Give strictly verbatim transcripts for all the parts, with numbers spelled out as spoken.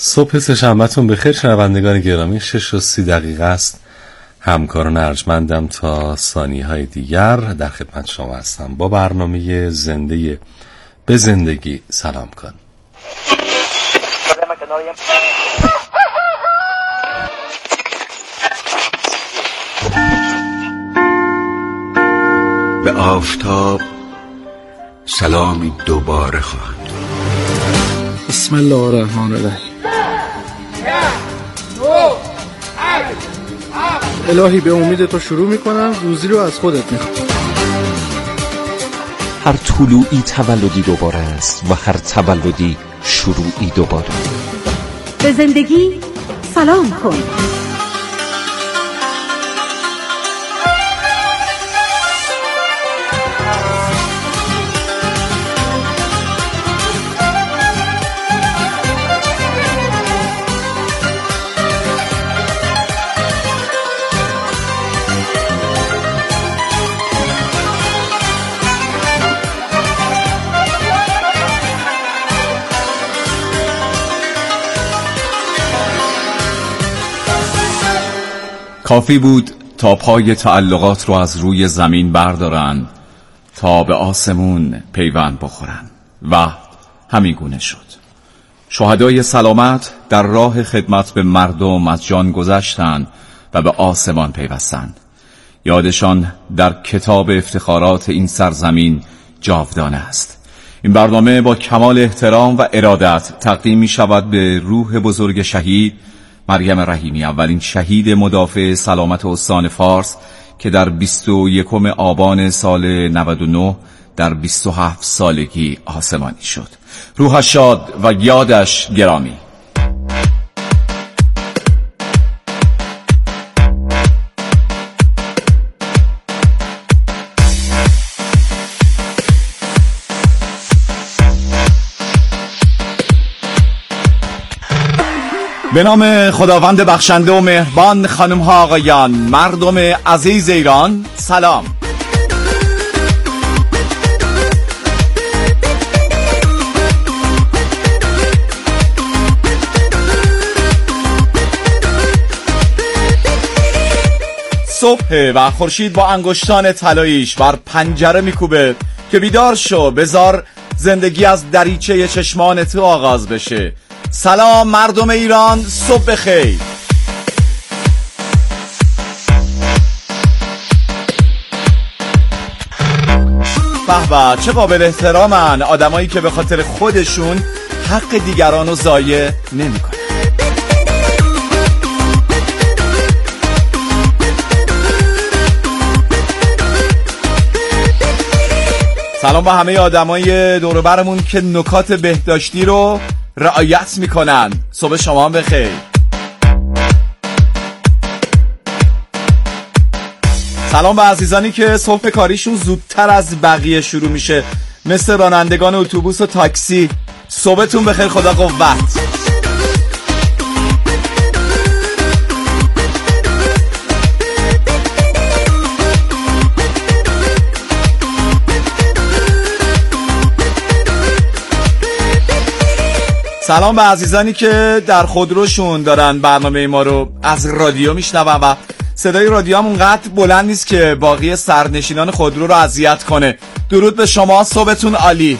صبح سه‌شنبه‌تون بخیر شنوندگان گرامی. شش و سی دقیقه است. همکاران ارجمندم تا ثانیه‌های دیگر در خدمت شما هستم با برنامه زنده به زندگی سلام کن. به آفتاب سلامی دوباره خواهد. بسم الله الرحمن الرحیم. الهی به امید تو شروع میکنم، روزی رو از خودت میخوام. هر طلوعی تولدی دوباره است و هر تولدی شروعی دوباره. به زندگی سلام کن. کافی بود تا پای تعلقات رو از روی زمین بردارن تا به آسمون پیوند بخورن و همین گونه شد. شهدای سلامت در راه خدمت به مردم از جان گذشتند و به آسمان پیوستند. یادشان در کتاب افتخارات این سرزمین جاودانه است. این برنامه با کمال احترام و ارادت تقدیم می شود به روح بزرگ شهید مریم رحیمی، اولین شهید مدافع سلامت استان فارس که در بیست و یکم آبان سال نود و نه در بیست و هفت سالگی آسمانی شد. روحش شاد و یادش گرامی. به نام خداوند بخشنده و مهربان، خانم ها آقایان، مردم عزیز ایران، سلام. صبح و خورشید با انگشتان طلاییش بر پنجره میکوبه که بیدار شو، بذار زندگی از دریچه چشمان تو آغاز بشه. سلام مردم ایران، صبح بخیر. به به، چه قابل احترامن آدمایی که به خاطر خودشون حق دیگران رو ضایع نمی‌کنن. سلام به همه آدمای دور و برمون که نکات بهداشتی رو رعایت میکنن. صبح شما هم بخیر. سلام به عزیزانی که صبح کاریشون زودتر از بقیه شروع میشه، مثل رانندگان اتوبوس و تاکسی. صبحتون بخیر، خدا قوت. سلام به عزیزانی که در خودروشون دارن برنامه ما رو از رادیو میشنون و صدای رادیو هم اونقدر بلند نیست که باقی سرنشینان خودرو رو اذیت کنه. درود به شما، صبحتون عالی.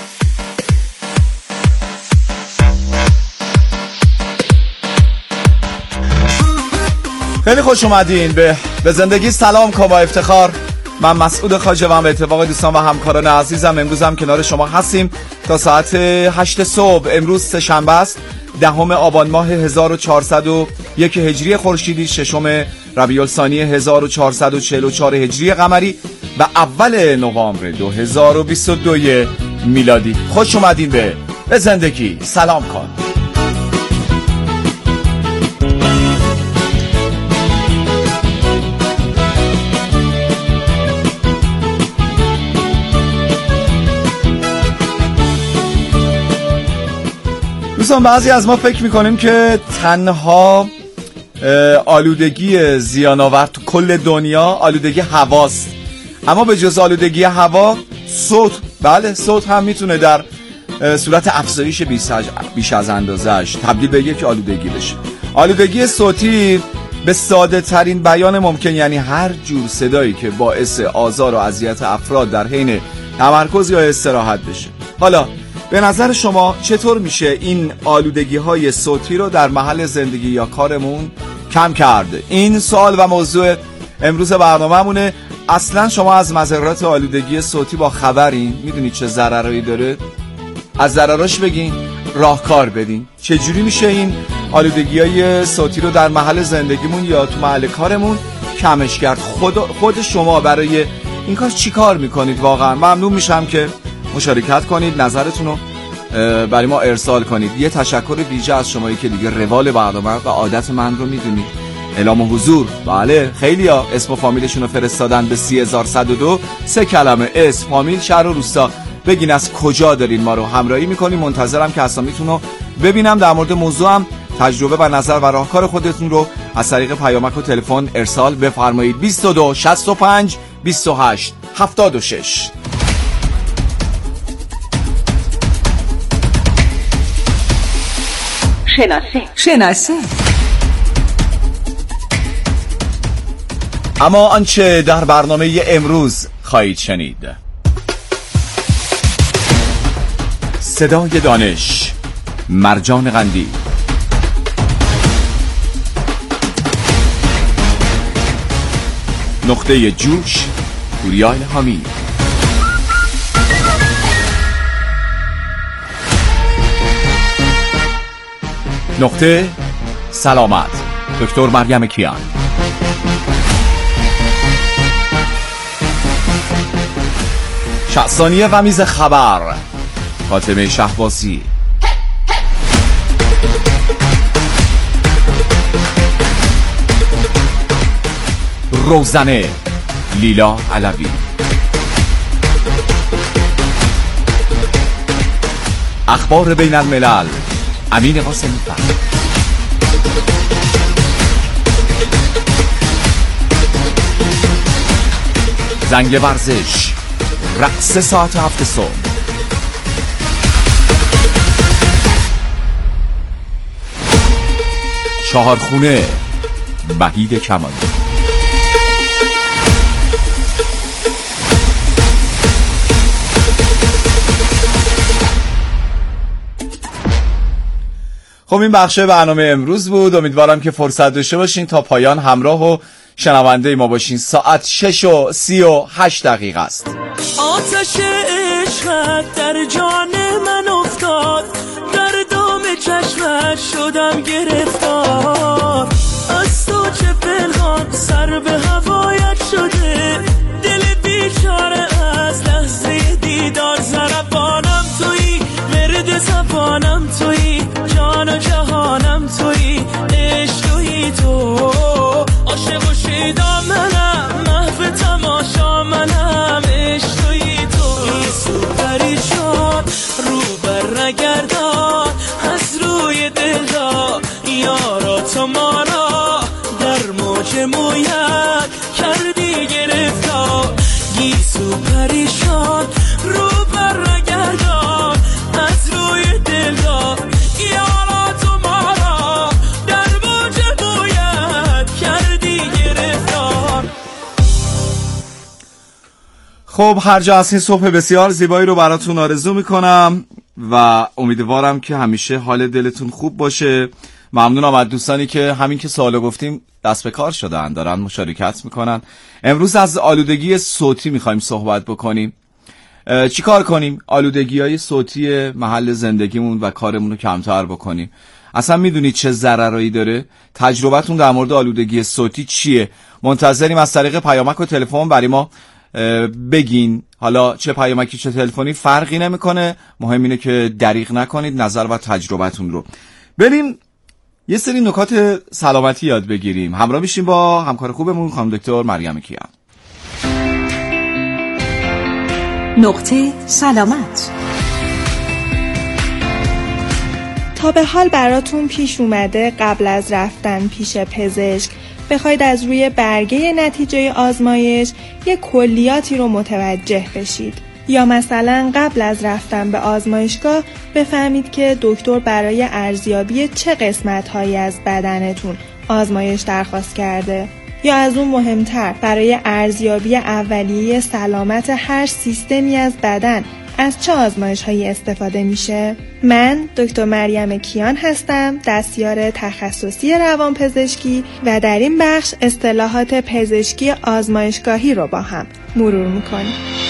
خیلی خوش اومدین به به زندگی سلام کن با افتخار. من مسعود خواجه و به اتفاق دوستان و همکاران عزیزم امروز هم کنار شما هستیم تا ساعت هشت صبح. امروز سه‌شنبه است، دهم آبان ماه هزار و چهارصد و یک هجری خورشیدی، ششم ربیع الثانی هزار و چهارصد و چهل و چهار هجری قمری و اول نوامبر دو هزار و بیست و دو میلادی. خوش اومدین به به زندگی سلام کن. دوستان بعضی از ما فکر میکنیم که تنها آلودگی زیان‌آور تو کل دنیا آلودگی هواست، اما به جز آلودگی هوا صوت، بله صوت هم میتونه در صورت افزایش بیش از اندازه‌اش تبدیل به یک آلودگی بشه. آلودگی صوتی به ساده ترین بیان ممکن یعنی هر جور صدایی که باعث آزار و اذیت افراد در حین تمرکز یا استراحت بشه. حالا به نظر شما چطور میشه این آلودگی های صوتی رو در محل زندگی یا کارمون کم کرده؟ این سوال و موضوع امروز برنامه‌مونه. اصلا شما از مضرات آلودگی صوتی با خبرین؟ میدونید چه ضررایی داره؟ از ضرراش بگین، راهکار بدین. چجوری میشه این آلودگی های صوتی رو در محل زندگیمون یا تو محل کارمون کمش کرد؟ خود, خود شما برای این کار چی کار میکنید؟ واقعا ممنون میشم که مشارکت کنید، نظرتون رو برای ما ارسال کنید. یه تشکر ویژه از شمایی که دیگه روال برنامه و عادت من رو میدونید. اعلام حضور، بله خیلی ها اسم و فامیلشون رو فرستادن به سی هزار و صد و دو. سه کلمه اسم، فامیل، شهر و روستا. بگین از کجا دارین ما رو همراهی میکنین. منتظرم که اسامیتون رو ببینم. در مورد موضوع هم تجربه و نظر و راهکار خودتون رو از طریق پیامک و تلفن ارسال بفرمایید. بیست و دو شصت و پنج بیست و هشت هفتاد و شش. شناسه شناسه اما آنچه در برنامه امروز خواهید شنید: صدای دانش، مرجان قندی، نقطه جوش، پوریا الهامی، نقطه سلامت، دکتر مریم کیان، شصت ثانیه و میز خبر، فاطمه شهبازی، روزنه، لیلا علوی، اخبار بین الملل، امین قاسمی فر، زنگ ورزش، رقص ساعت هفت صبح، چهارخونه، وحید کمالی. خب این بخش برنامه امروز بود. امیدوارم که فرصت داشته باشین تا پایان همراه و شنونده ما باشین. ساعت شش و سی و هشت دقیقه است. آتش عشقت در جان من افتاد، در دام چشمت شدم گرفتار. از تو چه پنهان سر به هوایت شده، دل بیچاره از لحظه دیدار. ضربانم تویی، مرد زبانم تویی، جان و جهانم تویی، عشق تویی تو. عاشق و شیدا منم، محو تماشا منم، عشق تویی تو. ایسو پریشان رو بر نگردان از روی دل را، یارا تو ما را در موج مویت کردی گرفتار. ایسو پریشان رو بر نگردان از روی دل را، یارا تو ما را در موج مویت کردی گرفتار. خب هر جا هستین صبح بسیار زیبایی رو براتون آرزو میکنم و امیدوارم که همیشه حال دلتون خوب باشه. ممنونم از دوستانی که همین که سوالو گفتیم دست به کار شدن، دارن مشارکت میکنن. امروز از آلودگی صوتی میخوایم صحبت بکنیم. چی کار کنیم آلودگی های صوتی محل زندگیمون و کارمون رو کمتر بکنیم؟ اصلا میدونید چه ضررایی داره؟ تجربتون در مورد آلودگی صوتی چیه؟ منتظریم از طریق پیامک و تلفن برای ما بگین. حالا چه پیامکی چه تلفنی فرقی نمیکنه، مهم اینه که دریغ نکنید نظر و تجربتون رو. بریم یه سری نکات سلامتی یاد بگیریم. همراه میشیم با همکار خوبمون خانم دکتر مریم کیان. نقطه سلامت. تا به حال براتون پیش اومده قبل از رفتن پیش پزشک بخواید از روی برگه نتیجه آزمایش یک کلیاتی رو متوجه بشید؟ یا مثلا قبل از رفتن به آزمایشگاه بفهمید که دکتر برای ارزیابی چه قسمت‌هایی از بدنتون آزمایش درخواست کرده. یا از اون مهمتر برای ارزیابی اولیه سلامت هر سیستمی از بدن از چه آزمایش‌هایی استفاده میشه؟ من دکتر مریم کیان هستم، دستیار تخصصی روانپزشکی و در این بخش اصطلاحات پزشکی آزمایشگاهی رو با هم مرور میکنیم.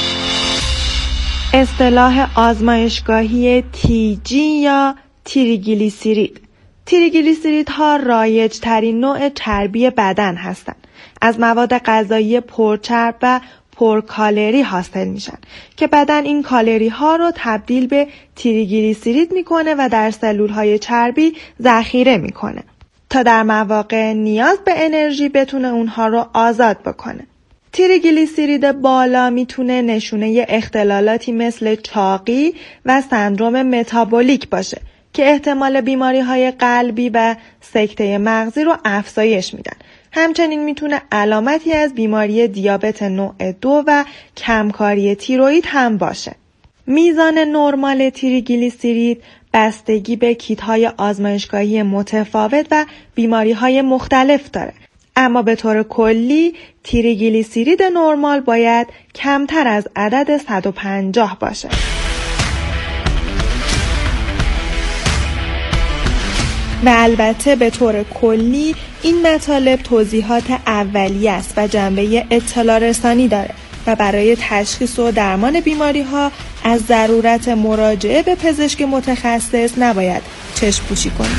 اصطلاح آزمایشگاهی تی جی یا تریگلیسیرید. تریگلیسیریدها رایج ترین نوع چربی بدن هستند. از مواد غذایی پرچرب و پرکالری حاصل میشن که بدن این کالری ها رو تبدیل به تریگلیسیرید میکنه و در سلول های چربی ذخیره میکنه تا در مواقع نیاز به انرژی بتونه اونها رو آزاد بکنه. تریگلیسیرید بالا میتونه نشونه اختلالاتی مثل چاقی و سندرم متابولیک باشه که احتمال بیماری های قلبی و سکته مغزی رو افزایش میدن. همچنین میتونه علامتی از بیماری دیابت نوع دو و کمکاری تیروئید هم باشه. میزان نرمال تریگلیسیرید بستگی به کیت‌های آزمایشگاهی متفاوت و بیماری‌های مختلف داره. اما به طور کلی تریگلیسیرید نرمال باید کمتر از عدد صد و پنجاه باشه. و البته به طور کلی این مطالب توضیحات اولیه است و جنبه اطلاع رسانی داره و برای تشخیص و درمان بیماری ها از ضرورت مراجعه به پزشک متخصص نباید چشم پوشی کنید.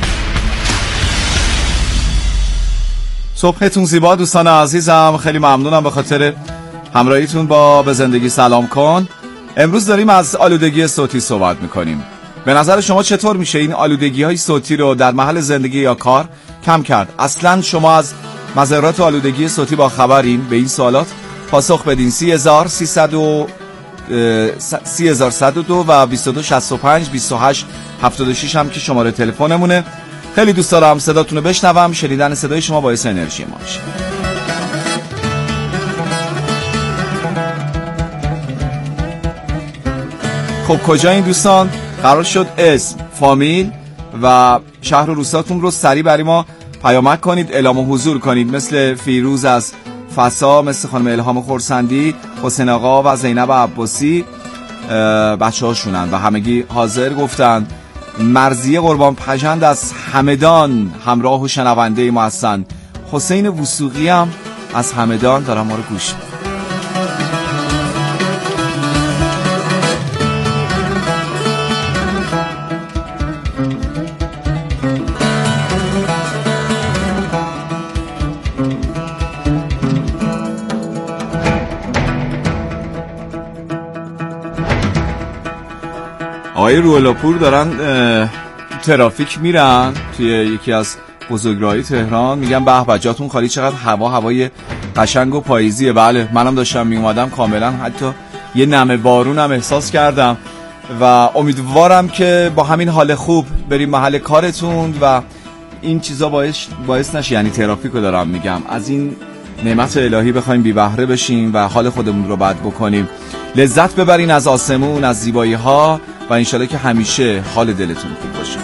صبحتون زیبا دوستان عزیزم، خیلی ممنونم به خاطر همراهیتون با به زندگی سلام کن. امروز داریم از آلودگی صوتی صحبت میکنیم. به نظر شما چطور میشه این آلودگی های صوتی رو در محل زندگی یا کار کم کرد؟ اصلا شما از مضرات آلودگی صوتی با خبرین؟ به این سوالات پاسخ بدین. سی هزار سیصد و سی هزار صد و دو و بیست و دو شصت و پنج بیست و هشت هفتاد و شش هم که شماره تلفنمونه. خیلی دوست دارم صداتون رو بشنوم. شنیدن صدای شما باعث انرژی ما میشه. خب کجا این دوستان؟ قرار شد اسم، فامیل و شهر و روستاتون رو سریع برای ما پیامک کنید، اعلام حضور کنید. مثل فیروز از فسا، مثل خانم الهام خورسندی، حسین آقا و زینب عباسی بچه هاشونن و همگی حاضر گفتن. مرزیه قربان پژند از همدان همراه و شنونده ما هستن. حسین وثوقی هم از همدان دارن ما رو گوش میدن. آقای روح‌الله‌پور دارن ترافیک میرن توی یکی از بزرگراه‌های تهران، میگن به به جاتون خالی، چقدر هوا هوای قشنگ و پاییزیه. بله منم داشتم میومدم کاملا حتی یه نمه بارون هم احساس کردم و امیدوارم که با همین حال خوب بریم محل کارتون و این چیزا باعث باعث نشه، یعنی ترافیکو دارم میگم، از این نعمت الهی بخوایم بی بهره بشیم و حال خودمون رو بد بکنیم. لذت ببرین از آسمون، از زیبایی ها و انشالله که همیشه حال دلتون خوب باشه.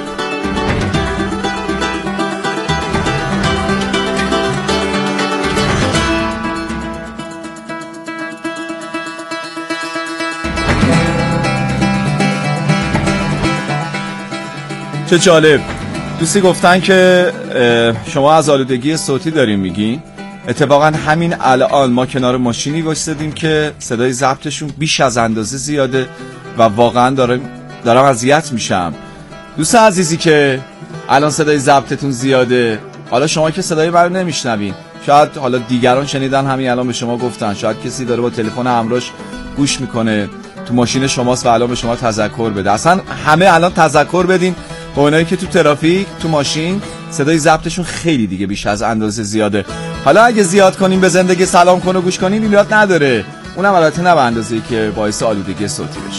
چه جالب، دوستی گفتن که شما از آلودگی صوتی داریم میگین. اتفاقا همین الان ما کنار ماشینی وایسادیم که صدای ضبطشون بیش از اندازه زیاده و واقعا دارم دارم اذیت میشم. دوست عزیزی که الان صدای ضبطتون زیاده، حالا شما که صدای من رو نمیشنوین، شاید حالا دیگران شنیدن همین الان به شما گفتن، شاید کسی داره با تلفن همراهش گوش میکنه تو ماشین شماست و الان به شما تذکر بده. اصلا همه الان تذکر بدین به اونایی که تو ترافیک تو ماشین صدای ضبطشون خیلی دیگه بیش از اندازه زیاده. حالا اگه زیاد کنیم به زندگی سلام کن و گوش کنین ایراد نداره، اونم البته نه به اندازه‌ای که باعث آلودگی صوتی بشه.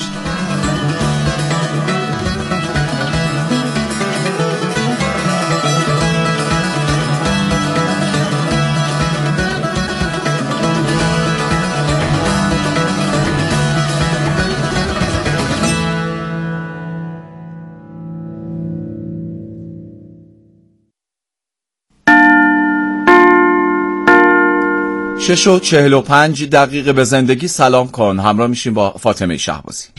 شش و چهل و پنج دقیقه به زندگی سلام کن. همراه میشیم با فاطمه شهبازی.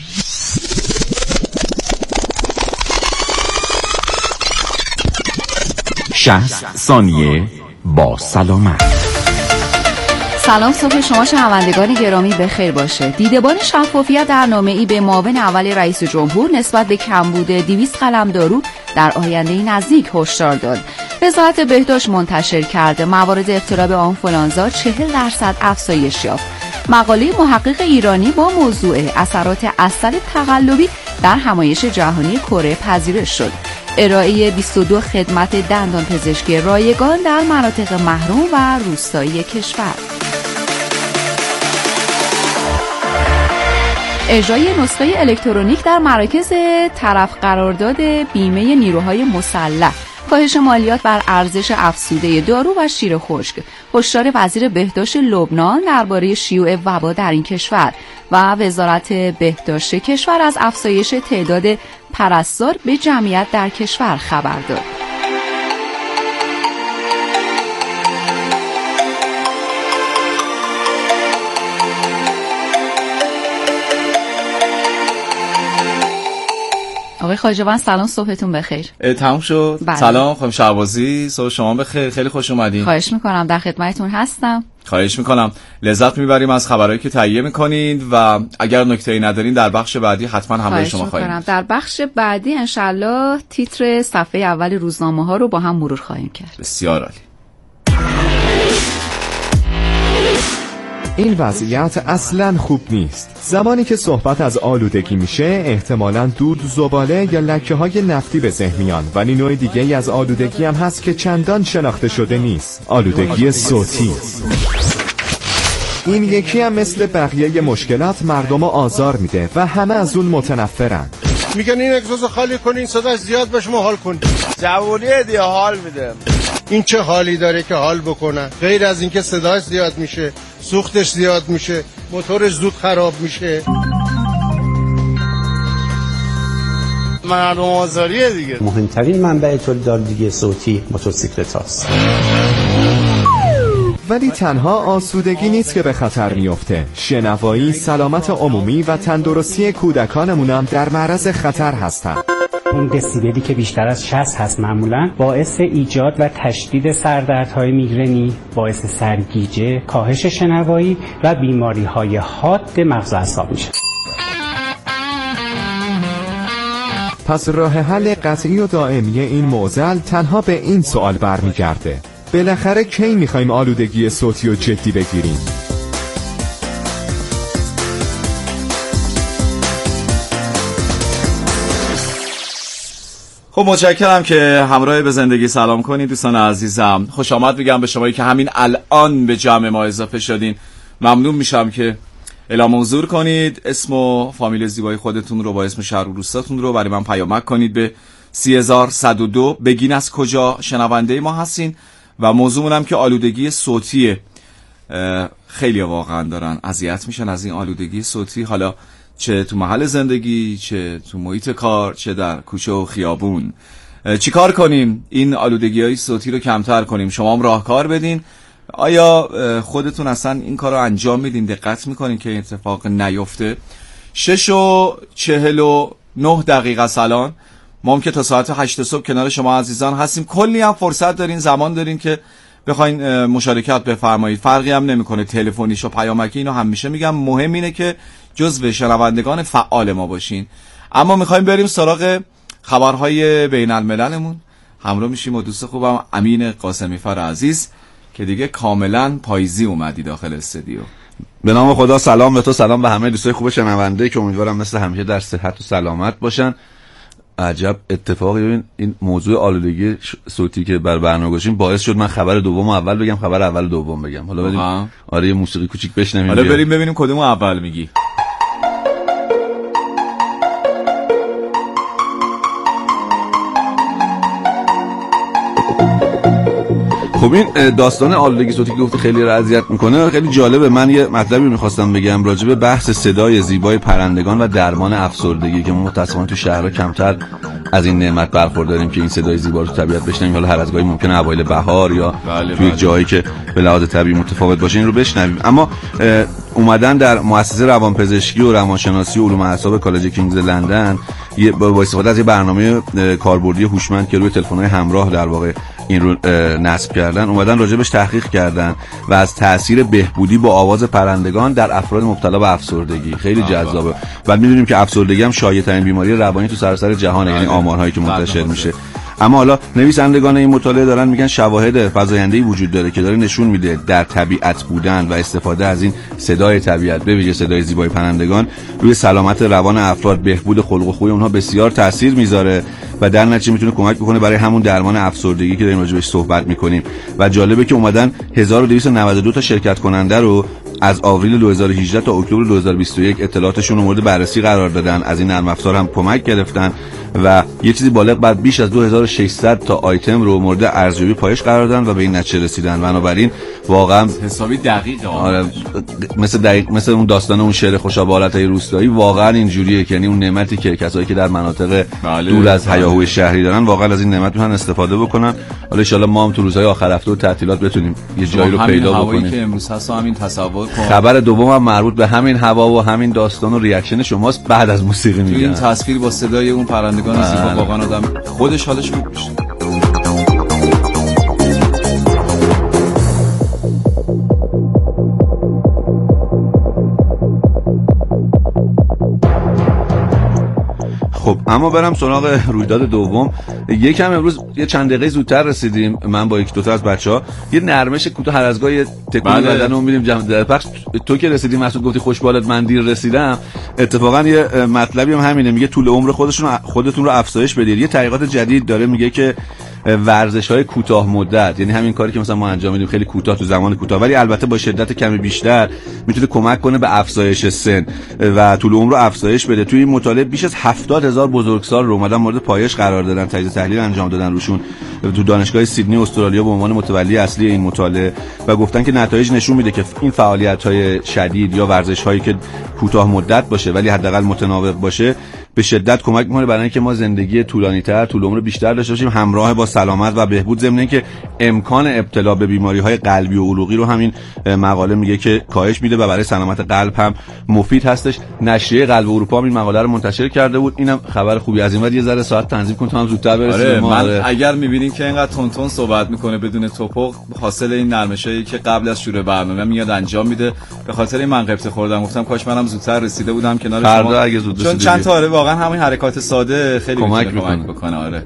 شصت ثانیه با سلامت. سلام، صبح شما شنوندگان گرامی بخیر باشه. دیدبان شفافیت در نامه‌ای به معاون اول رئیس جمهور نسبت به کمبود دویست قلم دارو در آینده نزدیک هشدار داد. وزارت بهداشت منتشر کرده موارد ابتلا به آنفولانزا چهل درصد افزایش یافت. مقاله محقق ایرانی با موضوع اثرات عسل تقلبی در همایش جهانی کره پذیرش شد. ارائه بیست و دو خدمت دندان پزشکی رایگان در مناطق محروم و روستایی کشور. اجرای نسخه الکترونیک در مراکز طرف قرارداد بیمه نیروهای مسلح، کاهش مالیات بر ارزش افزوده دارو و شیر خشک، هشدار وزیر بهداشت لبنان درباره شیوع وبا در این کشور و وزارت بهداشت کشور از افزایش تعداد پرستار به جمعیت در کشور خبر داد. آقای خواجه‌بان سلام، صبحتون بخیر. تموم شد. بله. سلام خانم شهبازی، صبح شما بخیر. خیلی خوش اومدین. خواهش میکنم، در خدمتتون هستم. خواهش میکنم. لذت میبریم از خبرایی که تهیه میکنید و اگر نکته‌ای ندارین در بخش بعدی حتما همراه شما خواهیم. خواهش میکنم. در بخش بعدی انشالله تیتر صفحه اول روزنامه ها رو با هم مرور خواهیم کرد. بسیار عالی. این وضعیت اصلاً خوب نیست. زمانی که صحبت از آلودگی میشه احتمالاً دود، زباله یا لکه های نفتی به ذهن میان، ولی نوع دیگه ای از آلودگی هم هست که چندان شناخته شده نیست. آلودگی صوتی. این یکی هم مثل بقیه مشکلات مردم آزار میده و همه از اون متنفرن. میگن این اگزوز خالی کنین صداش زیاد بشه ما حال کنیم. جوونیه دیگه حال میده. این چه حالی داره که حال بکنن؟ غیر از اینکه صداش زیاد میشه، سوختش زیاد میشه، موتورش زود خراب میشه. مردم آزاریه دیگه. مهمترین منبع تولیدآلودگی صوتی موتورسیکلت هاست. ولی تنها آسودگی نیست که به خطر میفته. شنوایی، سلامت عمومی و تندرستی کودکانمون هم در معرض خطر هستن. اون دسیبلی که بیشتر از شصت هست معمولاً باعث ایجاد و تشدید سردردهای میگرنی، باعث سرگیجه، کاهش شنوایی و بیماری‌های حاد مغز و اعصاب میشه. پس راه حل قطعی و دائمی این معضل تنها به این سوال برمیگرده: بالاخره کی میخوایم آلودگی صوتی رو جدی بگیریم؟ خب متشکرم که همراه به زندگی سلام کنید دوستان عزیزم. خوش آمد میگم به شمایی که همین الان به جمع ما اضافه شدین. ممنون میشم که اعلام حضور کنید، اسم و فامیل زیبای خودتون رو با اسم شهر و روستاتون رو برای من پیامک کنید به سی هزار و صد و دو. بگین از کجا شنونده ما هستین و موضوعمونم که آلودگی صوتیه. خیلی واقعا دارن اذیت میشن از این آلودگی صوتی، حالا چه تو محل زندگی، چه تو محیط کار، چه در کوچه و خیابون. چی کار کنیم این آلودگی های صوتی رو کمتر کنیم؟ شما هم راهکار بدین. آیا خودتون اصلا این کار رو انجام میدین؟ دقت میکنین که این اتفاق نیفته؟ شش و چهل و نه دقیقه سلام. ما هم که تا ساعت هشت صبح کنار شما عزیزان هستیم. کلی هم فرصت دارین، زمان دارین که بخواین مشارکت بفرمایید. فرقی هم نمیکنه تلفنیش و پیامکی. اینو همیشه میگم، مهم اینه که جزو شنوندگان فعال ما باشین. اما میخوایم بریم سراغ خبرهای بین المللمون. همراه میشیم با دوست خوبم امین قاسمی فر عزیز که دیگه کاملا پاییزی اومدی داخل استودیو. به نام خدا سلام به تو، سلام به همه دوستای خوب شنونده که امیدوارم مثل همیشه در صحت و سلامت باشن. عجب اتفاقی ببین، این موضوع آلودگی صوتی که بر برنامه گذاشتیم باعث شد من خبر دوم اول بگم، خبر اول دوم بگم. حالا بریم آره یه موسیقی کوچیک بشنویم. حالا بریم ببینیم کدوم اول میگی. خب این داستان آلودگی صوتی که گفته خیلی را اذیت میکنه خیلی جالبه. من یه مطلبی میخواستم بگم راجع به بحث صدای زیبای پرندگان و درمان افسردگی که متأسفانه تو شهرها کمتر از این نعمت برخورداریم که این صدای زیبا رو تو طبیعت بشنویم. حالا هر از گاهی ممکنه اوایل بهار یا بله توی بله. جایی که به لحاظ طبیعی متفاوت باشه این رو بشنویم. اما اومدن در مؤسسه روانپزشکی و روانشناسی و علوم اعصاب کالج کینگز لندن با استفاده از یه برنامه کاربردی هوشمند که روی تلفن‌های همراه در واقع این رو نصب کردن، اومدن راجبش تحقیق کردن و از تاثیر بهبودی با آواز پرندگان در افراد مبتلا به افسردگی. خیلی جذابه. بعد می‌دونیم که افسردگی هم شایع‌ترین بیماری روانی تو سراسر جهانه، یعنی آمارهایی که منتشر میشه. اما حالا نویسندگان این مطالعه دارن میگن شواهد فزاینده‌ای وجود داره که داره نشون میده در طبیعت بودن و استفاده از این صدای طبیعت، به ویژه صدای زیبای پرندگان، روی سلامت روان افراد، بهبود خلق و خوی اونها بسیار تاثیر میذاره و در نتیجه میتونه کمک بکنه برای همون درمان افسردگی که داریم راجعش صحبت میکنیم. و جالبه که اومدن هزار و دویست و نود و دو تا شرکت کننده رو از آوریل دو هزار و هجده تا اکتبر دو هزار و بیست و یک اطلاعاتشون رو مورد بررسی قرار دادن، از این نرم افزار هم کمک گرفتن و یه چیزی بالغ بر بیش از دو هزار و ششصد تا آیتم رو مورد ارزیابی پایش قرار دادن و به این نتیجه رسیدن. بنابراین واقعا حسابی دقیقه. آره مثل دقیق مثل اون داستان اون شعر خوش عبارتای روستایی واقعا اینجوریه که یعنی اون نعمتی که کسایی که در مناطق بله. دور از هیاهوی شهری دارن واقعا از این نعمت میتونن استفاده بکنن. حالا ان شاء الله ما هم تو روزهای آخر هفته و تعطیلات بتونیم یه جایی رو پیدا بکنیم. همین که امروز هست همین تصور کن. خبر دوم هم مربوط به همین هوا و همین داستان و ریاکشن شماست بعد از موسیقی میگن. این تصویر با صدای اون پرندگان زیبا واقعا آدم خودش حالش خوب میشه. خب اما برم سراغ رویداد دوم. یکم امروز یه چند دقیقه زودتر رسیدیم. من با یک دو تا از بچه‌ها یه نرمش کوتاه هر از گاهی تکون بله. بدنمون میریم جمع در پخش. تو که رسیدی مسعود گفتی خوشبالت من دیر رسیدم. اتفاقا یه مطلبی هم همینه، میگه طول عمر خودشون خودتون رو افزایش بدید. یه تحقیقات جدید داره میگه که ورزش‌های کوتاه مدت، یعنی همین کاری که مثلا ما انجام میدیم خیلی کوتاه تو زمان کوتاه ولی البته با شدت کمی بیشتر، میتونه کمک کنه به افزایش سن و طول عمر رو افزایش بده. توی این مطالعه بیش از هفتاد هزار بزرگسال رو اومدن مورد پایش قرار دادن، تجزیه تحلیل انجام دادن روشون تو دانشگاه سیدنی استرالیا به عنوان متولی اصلی این مطالعه و گفتن که نتایج نشون میده که این فعالیت‌های شدید یا ورزش‌هایی که کوتاه مدت باشه ولی حداقل متناوب باشه به شدت کمک می‌کنه برای اینکه ما زندگی طولانی‌تر، طول عمر بیشتر داشته باشیم، همراه با سلامت و بهبود، ضمن اینکه امکان ابتلا به بیماری‌های قلبی و عروقی رو همین مقاله میگه که کاهش میده و برای سلامت قلب هم مفید هستش. نشریه قلب اروپا هم این مقاله رو منتشر کرده بود. اینم خبر خوبی. از این ور یه ذره ساعت تنظیم کن تا هم زودتر برسیم. آره من آره. اگر می‌بینین که اینقدر تون تون صحبت می‌کنه بدون توپق، حاصل این نرمشایی که قبل از شروع برنامه میاد انجام میده. به خاطر این من قبطه خوردم، گفتم کاش منم زودتر رسیده بودم کنار شما. فردا اگه زود چون چند تا آره واقعا همین حرکات ساده خیلی کمک میتونه کمک بکنه. آره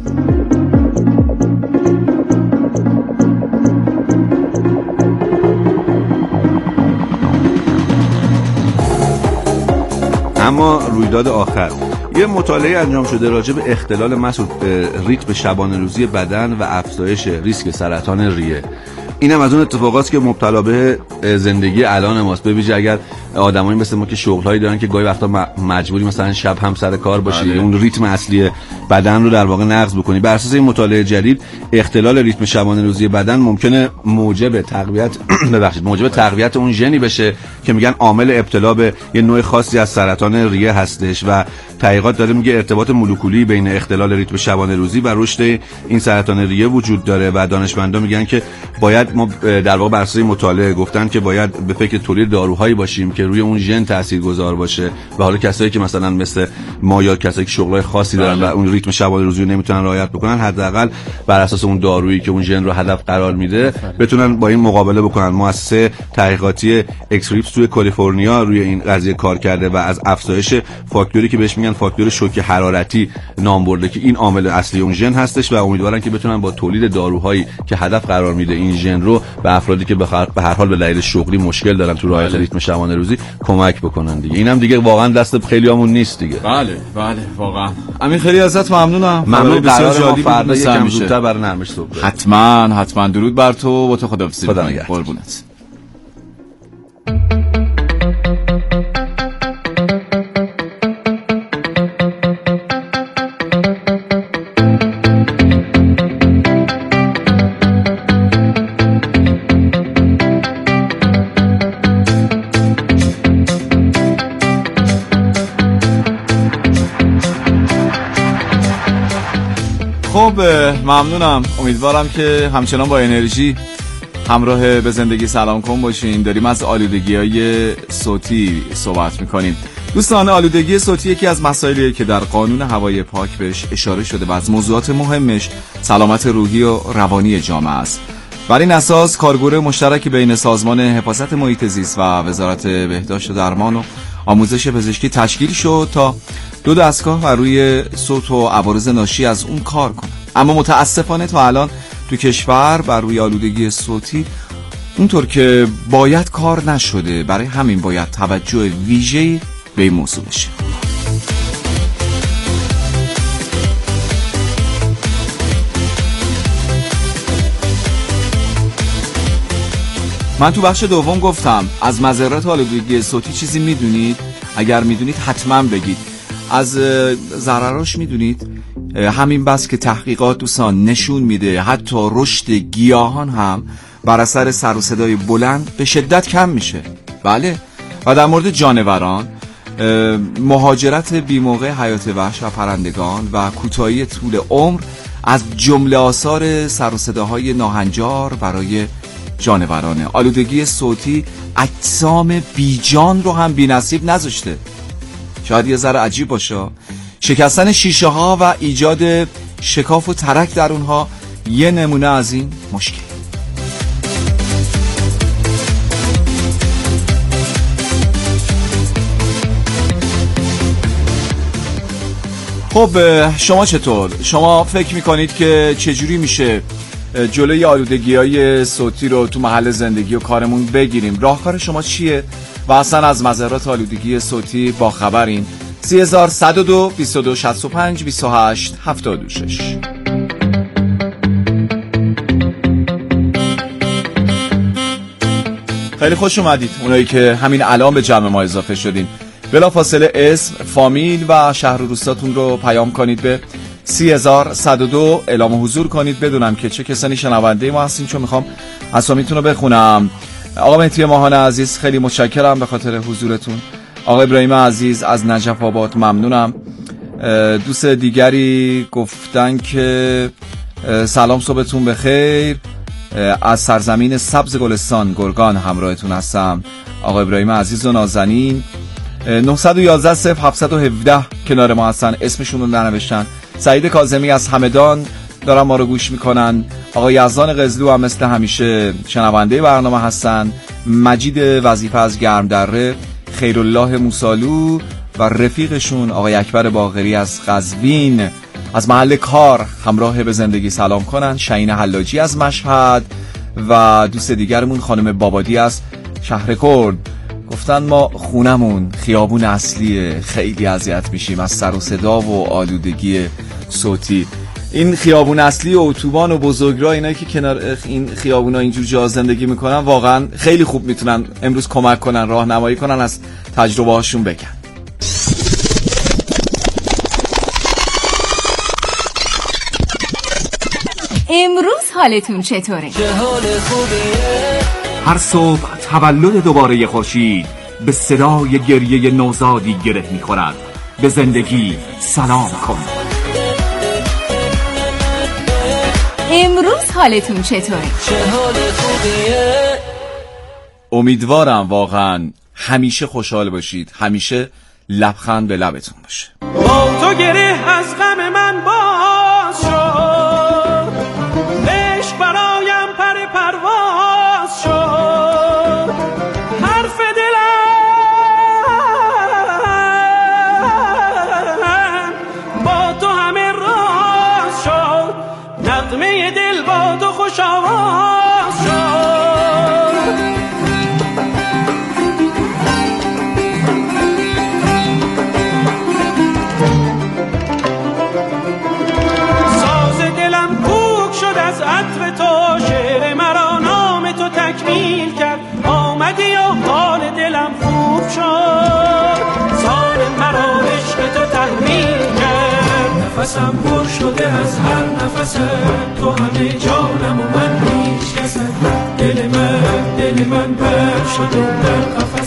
اما رویداد آخر، یه مطالعه انجام شده راجع به اختلال مسعود ریتم شبانه روزی بدن و افزایش ریسک سرطان ریه. اینم از اون اتفاقاست که مبتلا به زندگی الان ماست، به ویژه اگر آدمایی مثل ما که شغل‌هایی دارن که گاهی وقتا مجبوری مثلا شب هم سر کار باشی، بله. اون ریتم اصلی بدن رو در واقع نقض بکنی. بر اساس این مطالعه جدید اختلال ریتم شبانه روزی بدن ممکنه موجب تقویت ببخشید موجب تقویت اون ژنی بشه که میگن عامل ابتلا به یه نوع خاصی از سرطان ریه هستش و تحقیقات داره میگه ارتباط مولکولی بین اختلال ریتم شبانه روزی و رشد این سرطان ریه وجود داره و دانشمندان میگن که باید ما در واقع بر اساس مطالعه گفتن که باید به فکر تولید داروهایی باشیم که روی اون ژن تاثیرگذار باشه و حالا کسایی که مثلا مثل ما یا کسایی که شغلای خاصی دارن و اون ریتم شبانه روزی رو نمیتونن رعایت بکنن، حداقل بر اساس اون دارویی که اون ژن رو هدف قرار میده بتونن با این مقابله بکنن. مؤسسه تحقیقاتی اکسریپس توی کالیفرنیا روی این قضیه کار کرده و از افزایش فاکتوری که بهش میگن فاکتور شوک حرارتی نام برده که این عامل اصلی اون ژن هستش و امیدوارن که بتونن با تولید داروهایی که هدف قرار میده این ژن رو به افرادی که به هر حال به دلیل شغلی مشکل دارن تو رعایت ریتم شبانه روزی کمک بکنن دیگه. اینم دیگه واقعا دست خیلیامون نیست دیگه. بله بله واقعا. امین خیلی ازت ممنونم. ممنون. قرار ما فردا یکم زودتر برای نرمش صبح. حتما حتما. درود بر تو و تو خداحافظی. خدا نگهدار. قربونت. خب ممنونم، امیدوارم که همچنان با انرژی همراه به زندگی سلام کن باشین. داریم از آلودگی‌های صوتی صحبت میکنیم. دوستان، آلودگی صوتی یکی از مسائلیه که در قانون هوای پاک بهش اشاره شده و از موضوعات مهمش سلامت روحی و روانی جامعه است. بر این اساس کارگروه مشترک بین سازمان حفاظت محیط زیست و وزارت بهداشت و درمان و آموزش پزشکی تشکیل شد تا دو دستگاه بر روی صوت و عوارض ناشی از اون کار کنن. اما متاسفانه تا الان تو کشور بر روی آلودگی صوتی اونطور که باید کار نشده. برای همین باید توجه ویژه‌ای به این موضوع بشه. من تو بخش دوم گفتم از مضرات آلودگی صوتی چیزی میدونید؟ اگر میدونید حتما بگید. از ضرراش میدونید؟ همین بس که تحقیقات دوستان نشون میده حتی رشد گیاهان هم بر اثر سر و صدای بلند به شدت کم میشه. بله. و در مورد جانوران، مهاجرت بیموقع حیات وحش و پرندگان و کوتاهی طول عمر از جمله آثار سر و صداهای ناهنجار برای جانورانه. آلودگی صوتی اجسام بیجان رو هم بی‌نصیب نذاشته. شاید یه ذره عجیب باشه، شکستن شیشه ها و ایجاد شکاف و ترک در اونها یه نمونه از این مشکل. خب شما چطور؟ شما فکر میکنید که چجوری میشه جلوی آلودگی‌های صوتی رو تو محل زندگی و کارمون بگیریم؟ راهکار شما چیه؟ و اصلا از مضرات آلودگی صوتی با خبرین؟ سه هزار صد و دو بیست و دو شصت و پنج بیست و هشت هفتاد و شش. خیلی خوش اومدید اونایی که همین الان به جمع ما اضافه شدین. بلا فاصله اسم، فامیل و شهر و روستاتون رو پیام کنید به سه هزار صد و دو، اعلام حضور کنید بدونم که چه کسانی شنونده ما هستین، چون میخوام اسامیتون رو بخونم. آقا مهدی ماهان عزیز خیلی متشکرم به خاطر حضورتون. آقا ابراهیم عزیز از نجف آباد ممنونم. دوست دیگری گفتن که سلام صبحتون بخیر، از سرزمین سبز گلستان گرگان همراهتون هستم. آقا ابراهیم عزیز و نازنین نه یک یک صفر هفت یک هفت کنار ما هستن، اسمشون رو ننوشتن. سعید کاظمی از همدان دارن ما رو گوش میکنن. آقا یزدان قزلو هم مثل همیشه شنونده برنامه هستن. مجید وظیفه از گرم دره، خیرالله موسالو و رفیقشون آقای اکبر باقری از قزوین از محل کار همراه به زندگی سلام کنن. شهین حلاجی از مشهد و دوست دیگرمون خانم بابادی از شهر کرد گفتن ما خونمون خیابون اصلیه، خیلی اذیت میشیم از سر و صدا و آلودگی صوتی. این خیابون اصلی و اتوبان و بزرگراه، اینایی که کنار این خیابونا اینجور جا زندگی میکنن واقعا خیلی خوب میتونن امروز کمک کنن، راهنمایی کنن، از تجربه هاشون بگن. امروز حالتون چطوره؟ چه حال خوبیه؟ هر صبح تولد دوباره خورشید به صدای گریه نوزادی گره می‌خورد. به زندگی سلام کن. امروز حالتون چطوره؟ چه حال خوبیه؟ امیدوارم واقعا همیشه خوشحال باشید، همیشه لبخند به لبتون باشه. با تو گره از غم من باز شد، عشق برایم پر پرواز شد، حرف دلم با تو همه راز شد، نغمه دل با تو خوش آواز شد. عطر تو شعر مرا نام تو تکمیل کرد، آمدی و حال دلم خوب شد، سال مرا عشق تو تحمیل کرد، نفسم پر شده از هر نفس تو، همه جانم و من هیچ کس، دل من دل من پر شده در قفس.